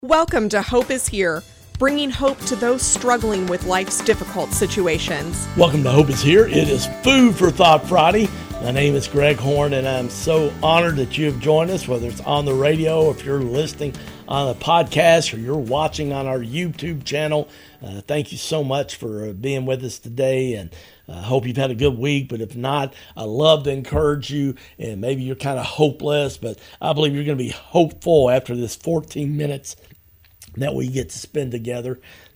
Welcome to Hope is Here, bringing hope to those struggling with life's difficult situations. Welcome to Hope is Here. It is Food for Thought Friday. My name is Greg Horn, and I'm so honored that you have joined us, whether it's on the radio, or if you're listening on a podcast, or you're watching on our YouTube channel. Thank you so much for being with us today, and I hope you've had a good week. But if not, I love to encourage you, and maybe you're kind of hopeless, but I believe you're going to be hopeful after this 14 minutes that we get to spend together.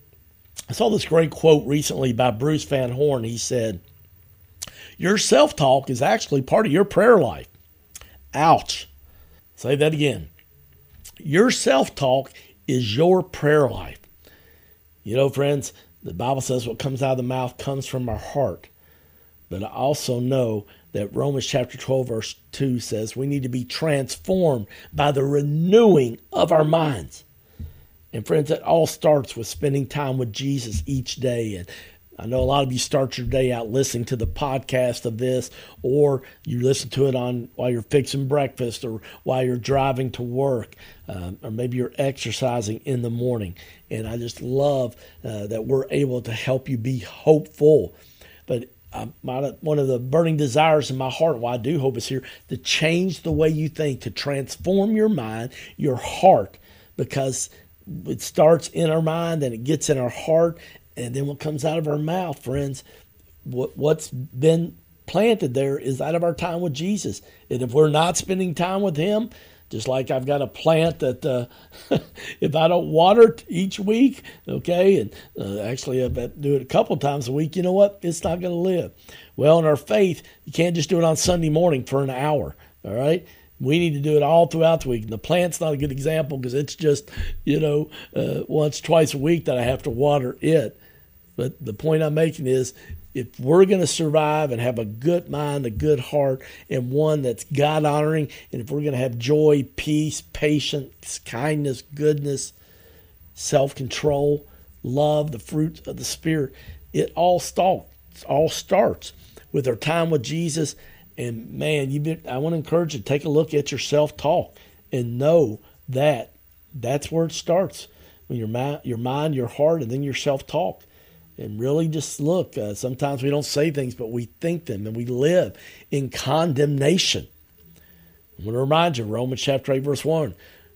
I saw this great quote recently by Bruce Van Horn. He said, "Your self-talk is actually part of your prayer life." Ouch. Say that again. Your self-talk is your prayer life. You know, friends, the Bible says what comes out of the mouth comes from our heart. But I also know that Romans chapter 12, verse 2 says we need to be transformed by the renewing of our minds. And friends, it all starts with spending time with Jesus each day. And I know a lot of you start your day out listening to the podcast of this, or you listen to it on while you're fixing breakfast, or while you're driving to work, or maybe you're exercising in the morning. And I just love that we're able to help you be hopeful. But one of the burning desires in my heart, why I do hope is here, to change the way you think, to transform your mind, your heart, because it starts in our mind and it gets in our heart, and then what comes out of our mouth, friends, what's been planted there is out of our time with Jesus. And if we're not spending time with Him, just like I've got a plant that if I don't water it each week, okay, and actually I do it a couple times a week, you know what? It's not going to live. Well, in our faith, you can't just do it on Sunday morning for an hour, all right? We need to do it all throughout the week. And the plant's not a good example because it's just, once, twice a week that I have to water it. But the point I'm making is, if we're going to survive and have a good mind, a good heart, and one that's God-honoring, and if we're going to have joy, peace, patience, kindness, goodness, self-control, love, the fruit of the Spirit, it all starts with our time with Jesus. And man, I want to encourage you to take a look at your self-talk and know that that's where it starts. When your mind, your heart, and then your self-talk. And really just look. Sometimes we don't say things, but we think them, and we live in condemnation. I want to remind you, Romans chapter 8, verse 1.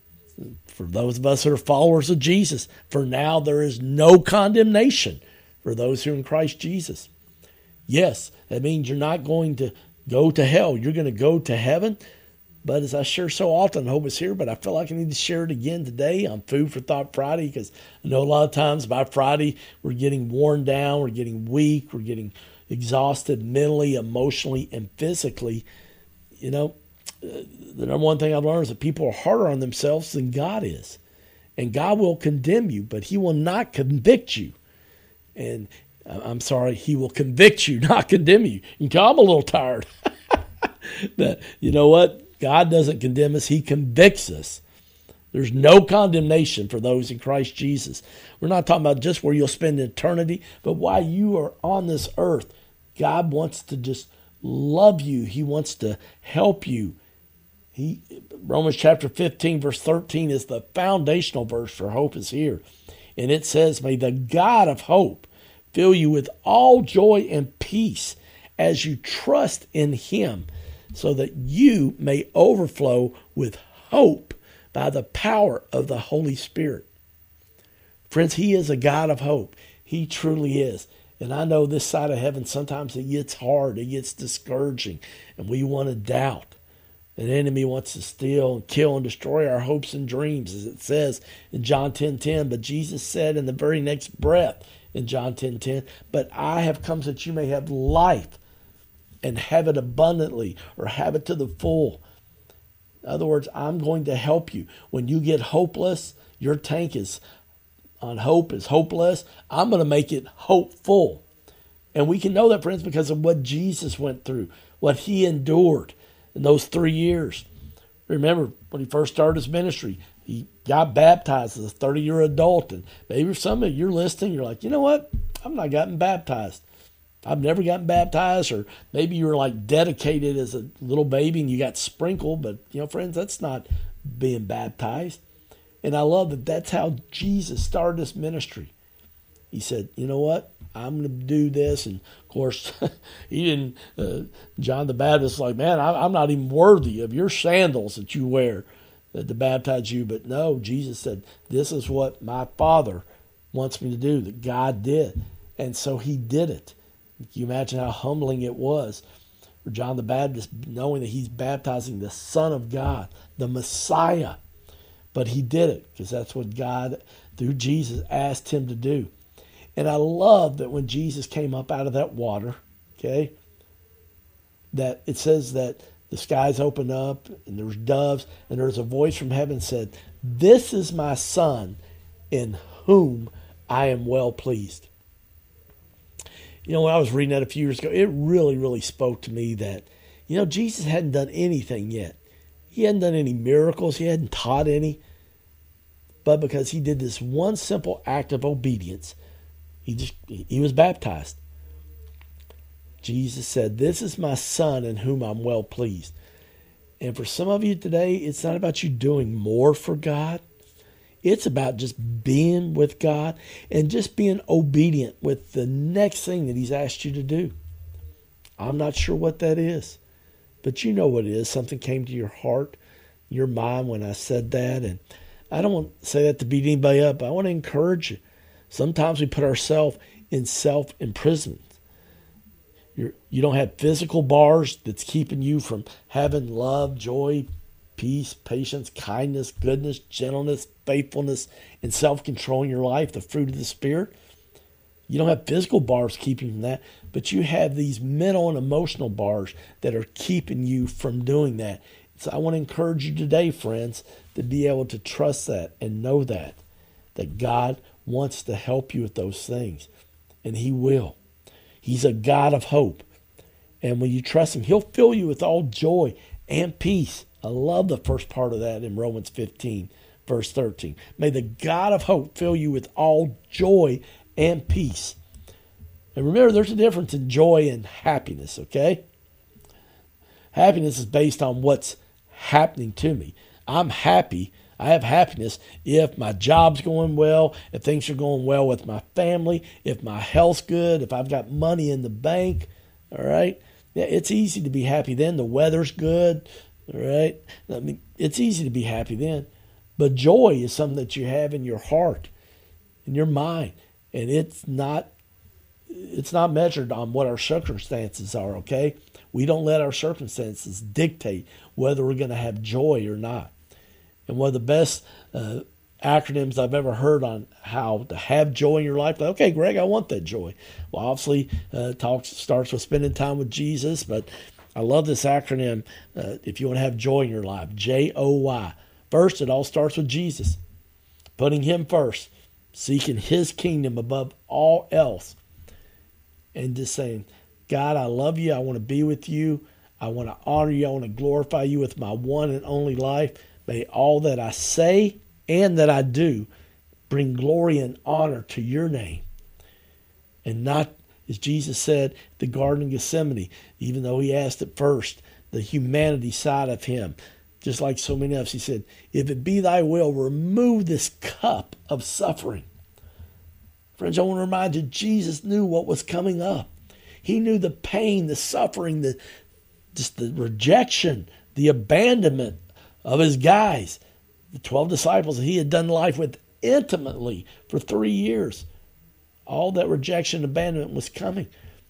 For those of us who are followers of Jesus, for now there is no condemnation for those who are in Christ Jesus. Yes, that means you're not going to go to hell. You're going to go to heaven. But as I share so often, I hope it's here, but I feel like I need to share it again today on Food for Thought Friday, because I know a lot of times by Friday we're getting worn down, we're getting weak, we're getting exhausted mentally, emotionally, and physically. You know, the number one thing I've learned is that people are harder on themselves than God is. And God will condemn you, but He will not convict you. And I'm sorry, He will convict you, not condemn you. You can, I'm a little tired. But you know what? God doesn't condemn us. He convicts us. There's no condemnation for those in Christ Jesus. We're not talking about just where you'll spend eternity, but while you are on this earth, God wants to just love you. He wants to help you. Romans chapter 15, verse 13 is the foundational verse for Hope is Here. And it says, "May the God of hope fill you with all joy and peace as you trust in Him, so that you may overflow with hope by the power of the Holy Spirit." Friends, He is a God of hope. He truly is. And I know this side of heaven, sometimes it gets hard, it gets discouraging, and we want to doubt. An enemy wants to steal and kill and destroy our hopes and dreams, as it says in John 10:10. But Jesus said in the very next breath in John 10:10, "But I have come so that you may have life and have it abundantly," or have it to the full. In other words, I'm going to help you. When you get hopeless, your tank is on hope is hopeless. I'm going to make it hopeful. And we can know that, friends, because of what Jesus went through, what He endured in those 3 years. Remember, when He first started His ministry, He got baptized as a 30-year adult. And maybe some of you are listening, you're like, you know what? I've not gotten baptized. I've never gotten baptized. Or maybe you were like dedicated as a little baby and you got sprinkled. But, friends, that's not being baptized. And I love that that's how Jesus started his ministry. He said, you know what? I'm going to do this. And, of course, he didn't, John the Baptist was like, man, I'm not even worthy of your sandals that you wear to baptize you. But no, Jesus said, this is what my Father wants me to do, that God did. And so he did it. Can you imagine how humbling it was for John the Baptist, knowing that he's baptizing the Son of God, the Messiah? But he did it because that's what God, through Jesus, asked him to do. And I love that when Jesus came up out of that water, okay, that it says that the skies opened up and there was doves and there was a voice from heaven said, this is my Son in whom I am well pleased. You know, when I was reading that a few years ago, it really, really spoke to me that, you know, Jesus hadn't done anything yet. He hadn't done any miracles. He hadn't taught any. But because he did this one simple act of obedience, he was baptized. Jesus said, this is my Son in whom I'm well pleased. And for some of you today, it's not about you doing more for God. It's about just being with God and just being obedient with the next thing that he's asked you to do. I'm not sure what that is, but you know what it is. Something came to your heart, your mind when I said that. And I don't want to say that to beat anybody up. I want to encourage you. Sometimes we put ourselves in self-imprisonment. You don't have physical bars that's keeping you from having love, joy, peace, patience, kindness, goodness, gentleness, faithfulness, and self-control in your life, the fruit of the Spirit. You don't have physical bars keeping you from that, but you have these mental and emotional bars that are keeping you from doing that. So I want to encourage you today, friends, to be able to trust that and know that God wants to help you with those things, and he will. He's a God of hope. And when you trust him, he'll fill you with all joy and peace. I love the first part of that in Romans 15, verse 13. May the God of hope fill you with all joy and peace. And remember, there's a difference in joy and happiness, okay? Happiness is based on what's happening to me. I'm happy. I have happiness if my job's going well, if things are going well with my family, if my health's good, if I've got money in the bank, all right? Yeah, it's easy to be happy then. The weather's good, all right? I mean, it's easy to be happy then. But joy is something that you have in your heart, in your mind, and it's not measured on what our circumstances are, okay? We don't let our circumstances dictate whether we're going to have joy or not. And one of the best acronyms I've ever heard on how to have joy in your life. Okay, Greg, I want that joy. Well, obviously, starts with spending time with Jesus, but I love this acronym if you want to have joy in your life, J-O-Y. First, it all starts with Jesus, putting him first, seeking his kingdom above all else, and just saying, God, I love you. I want to be with you. I want to honor you. I want to glorify you with my one and only life. May all that I say and that I do bring glory and honor to your name. And not, as Jesus said, the Garden of Gethsemane, even though he asked it first, the humanity side of him, just like so many of us, he said, if it be thy will, remove this cup of suffering. Friends, I want to remind you, Jesus knew what was coming up. He knew the pain, the suffering, just the rejection, the abandonment of his guys, the 12 disciples that he had done life with intimately for 3 years. All that rejection and abandonment was coming.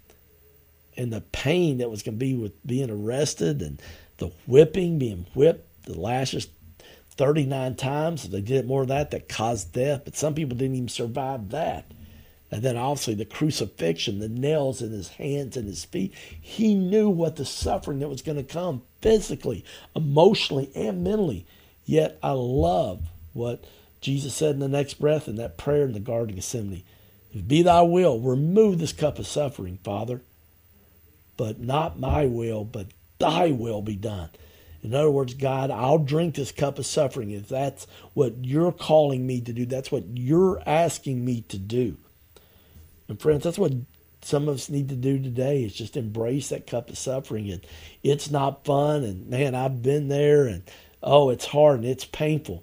And the pain that was going to be with being arrested and the whipping, being whipped, the lashes 39 times. If they did more of that caused death. But some people didn't even survive that. And then obviously the crucifixion, the nails in his hands and his feet. He knew what the suffering that was going to come physically, emotionally, and mentally. Yet I love what Jesus said in the next breath in that prayer in the Garden of Gethsemane. If it be thy will, remove this cup of suffering, Father. But not my will, but thy will be done. In other words, God, I'll drink this cup of suffering. If that's what you're calling me to do, that's what you're asking me to do. And friends, that's what some of us need to do today, is just embrace that cup of suffering. And it's not fun. And man, I've been there, and oh, it's hard and it's painful.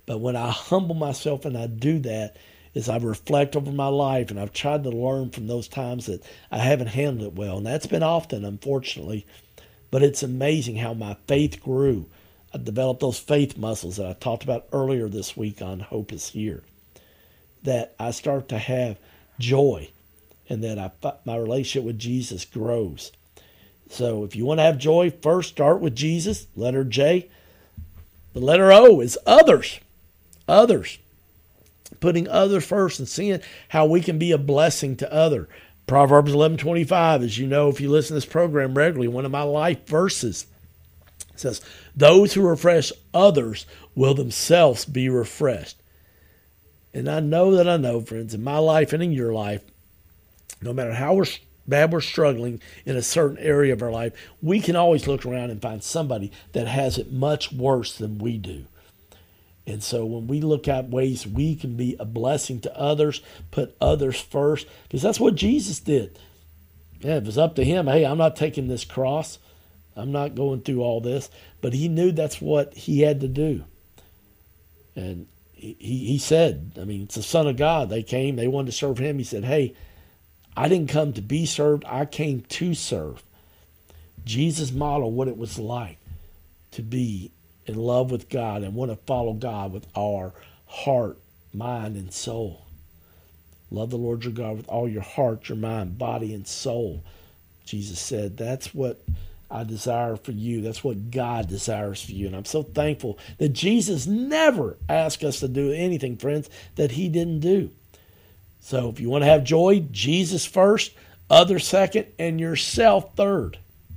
But when I humble myself and I do that, is I reflect over my life, and I've tried to learn from those times that I haven't handled it well. And that's been often, unfortunately. But it's amazing how my faith grew. I developed those faith muscles that I talked about earlier this week on Hope is Here. That I start to have joy, and that my relationship with Jesus grows. So if you want to have joy, first start with Jesus, letter J. The letter O is others. Others. Putting others first and seeing how we can be a blessing to others. Proverbs 11:25, as you know, if you listen to this program regularly, one of my life verses says, those who refresh others will themselves be refreshed. And I know, friends, in my life and in your life, no matter how bad we're struggling in a certain area of our life, we can always look around and find somebody that has it much worse than we do. And so when we look at ways we can be a blessing to others, put others first, because that's what Jesus did. Yeah, if it's up to him, hey, I'm not taking this cross. I'm not going through all this. But he knew that's what he had to do. And he said, I mean, it's the Son of God. They came, they wanted to serve him. He said, hey, I didn't come to be served. I came to serve. Jesus modeled what it was like to be in love with God and want to follow God with our heart, mind, and soul. Love the Lord your God with all your heart, your mind, body, and soul. Jesus said, that's what I desire for you. That's what God desires for you. And I'm so thankful that Jesus never asked us to do anything, friends, that he didn't do. So if you want to have joy, Jesus first, others second, and yourself third.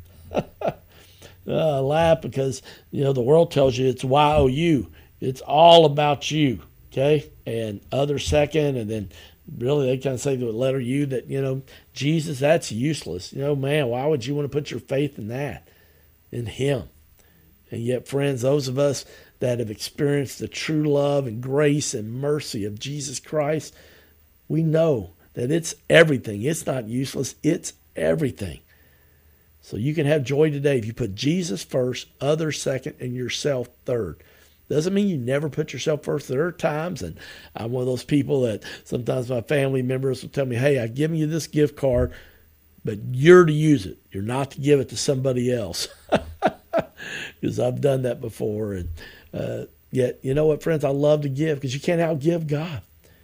Laugh because, the world tells you it's Y-O-U. It's all about you, okay? And others second, and then really they kind of say the letter U that, Jesus, that's useless. Man, why would you want to put your faith in that, in him? And yet, friends, those of us that have experienced the true love and grace and mercy of Jesus Christ, we know that it's everything. It's not useless. It's everything. So you can have joy today if you put Jesus first, others second, and yourself third. Doesn't mean you never put yourself first. There are times, and I'm one of those people that sometimes my family members will tell me, hey, I've given you this gift card, but you're to use it. You're not to give it to somebody else. Because I've done that before. And yet, you know what, friends? I love to give because you can't outgive God.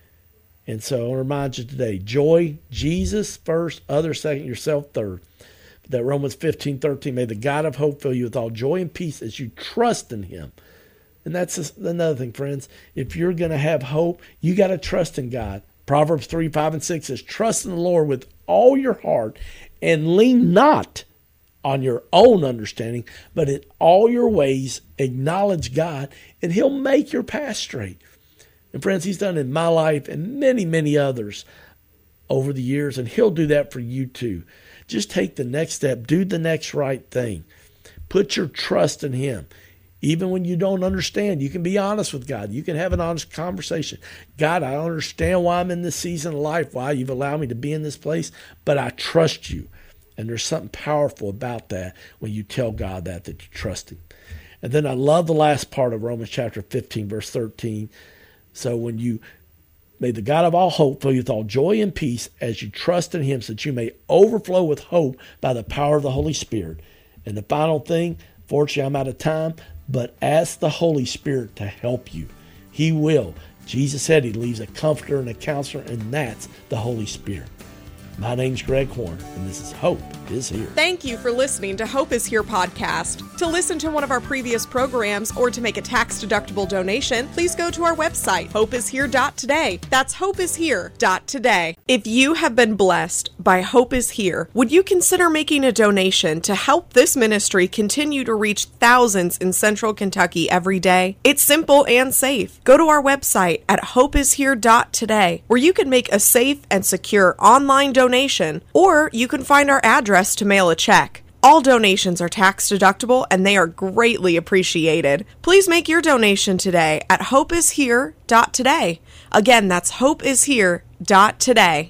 And so I want to remind you today, joy, Jesus first, others second, yourself third. That Romans 15:13, may the God of hope fill you with all joy and peace as you trust in him. And that's another thing, friends. If you're going to have hope, you got to trust in God. Proverbs 3:5-6 says, trust in the Lord with all your heart and lean not on your own understanding, but in all your ways acknowledge God, and he'll make your path straight. And friends, he's done it in my life and many, many others over the years, and he'll do that for you too. Just take the next step. Do the next right thing. Put your trust in him. Even when you don't understand, you can be honest with God. You can have an honest conversation. God, I don't understand why I'm in this season of life, why you've allowed me to be in this place, but I trust you. And there's something powerful about that when you tell God that you trust him. And then I love the last part of Romans chapter 15, verse 13. So when you may the God of all hope fill you with all joy and peace as you trust in him, so that you may overflow with hope by the power of the Holy Spirit. And the final thing, fortunately I'm out of time, but ask the Holy Spirit to help you. He will. Jesus said he leaves a comforter and a counselor, and that's the Holy Spirit. My name's Greg Horn, and this is Hope is Here. Thank you for listening to Hope is Here podcast. To listen to one of our previous programs or to make a tax-deductible donation, please go to our website, hopeishere.today. That's hopeishere.today. If you have been blessed by Hope is Here, would you consider making a donation to help this ministry continue to reach thousands in Central Kentucky every day? It's simple and safe. Go to our website at hopeishere.today, where you can make a safe and secure online donation, or you can find our address to mail a check. All donations are tax deductible and they are greatly appreciated. Please make your donation today at hopeishere.today. Again, that's hopeishere.today.